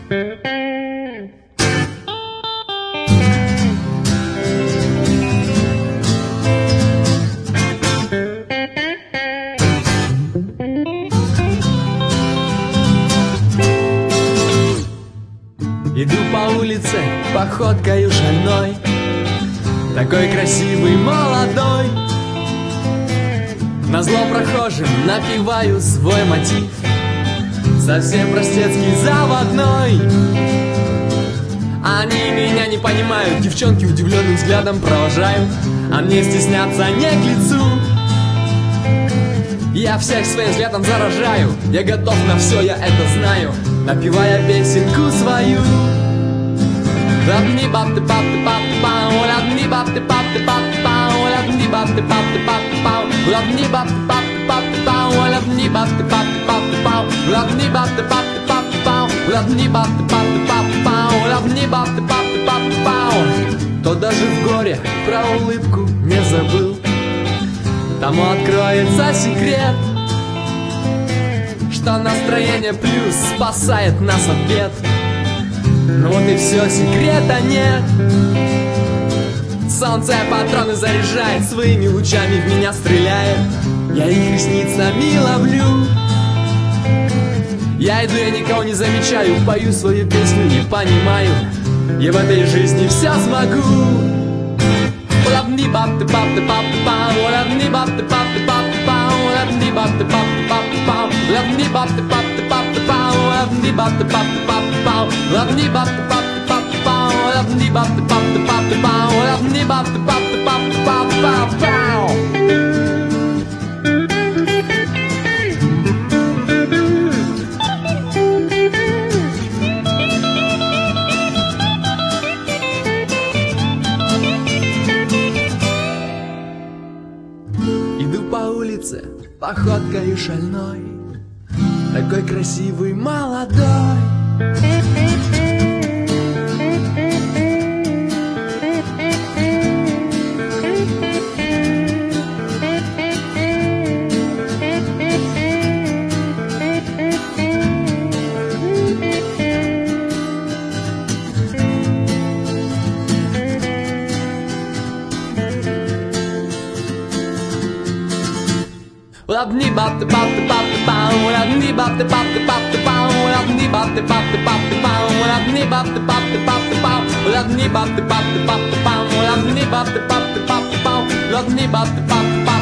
Иду по улице походкою шальной, такой красивый, молодой. Назло прохожим напеваю свой мотив, совсем простецкий, заводной. Они меня не понимают, девчонки удивленным взглядом провожают, а мне стесняться не к лицу. Я всех своим взглядом заражаю, я готов на все, я это знаю, напевая песенку свою. Кто даже в горе про улыбку не забыл, тому откроется секрет, что настроение плюс спасает нас от бед. Ну вот и все, секрета нет. Солнце патроны заряжает, своими лучами в меня стреляет, я их ресницами ловлю. Я иду, я никого не замечаю, пою свою песню, не понимаю, я в этой жизни все смогу. Иду по улице походкой шальной, такой красивый, молодой. Love me,